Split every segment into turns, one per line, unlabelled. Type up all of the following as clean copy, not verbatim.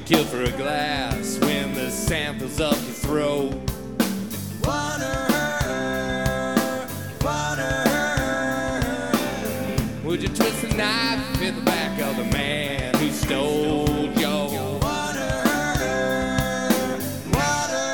killed for a glass when the sample's up your throat.
Water, water.
Would you twist a knife in the back of the man who stole your
Water, water.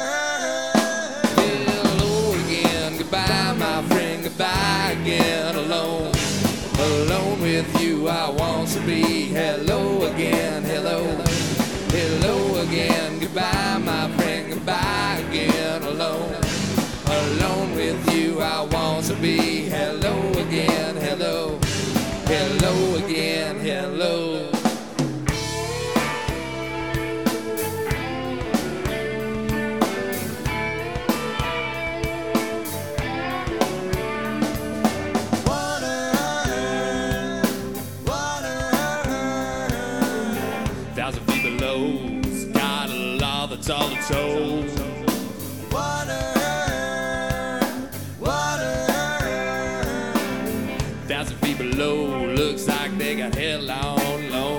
hello again, goodbye my friend, goodbye again, alone. Alone with you I want to be. Hello again, hello. Hello again, goodbye my friend, goodbye again, alone. Alone with you I want to be. Hello again, hello. Hello again, hello. Thousand feet below's got a law that's all it's told.
Water, water.
Thousand feet below looks like they got hell on loan.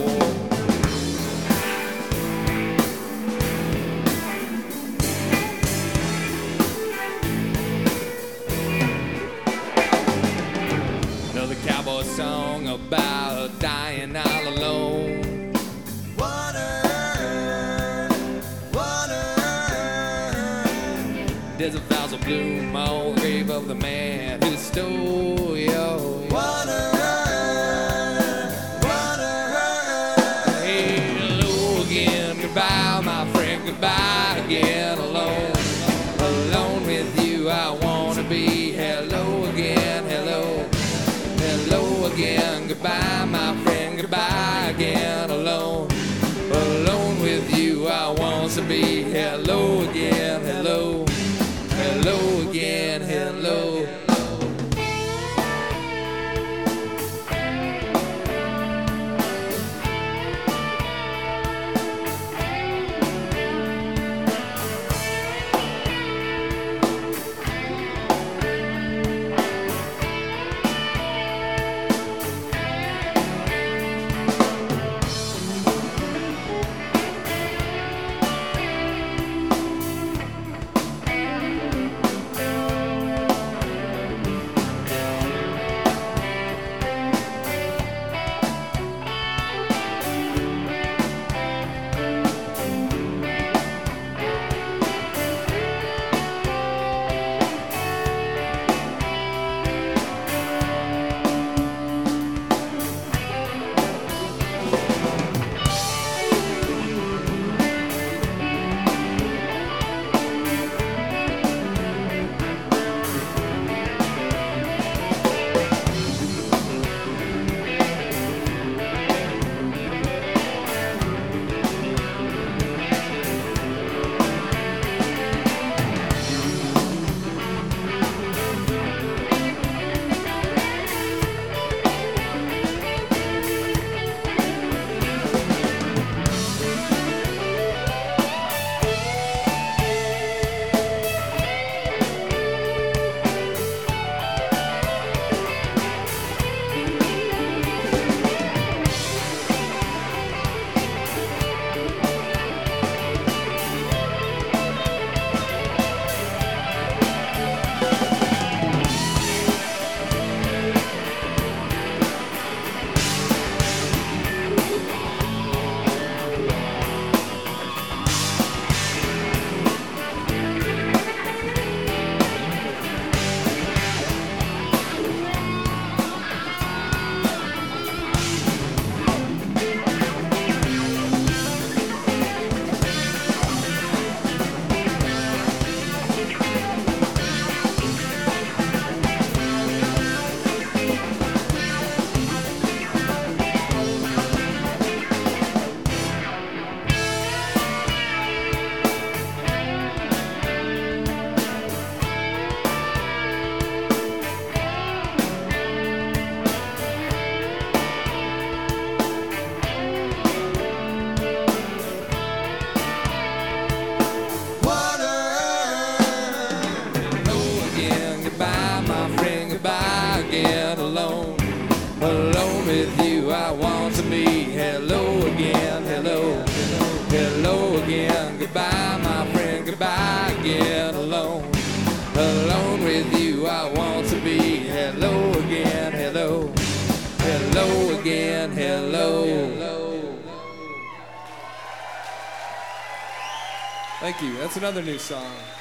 Another cowboy song about dying all alone.
Water, water.
There's a thousand bloom on the grave of the man who stole your
Water, water.
hello again, goodbye my friend, goodbye again, alone. Alone with you I wanna be. Hello again, hello. Hello again, goodbye my friend, goodbye again, alone. Alone with you I want to be. Hello again, hello. Hello again, hello. again, hello.
Thank you. That's another new song.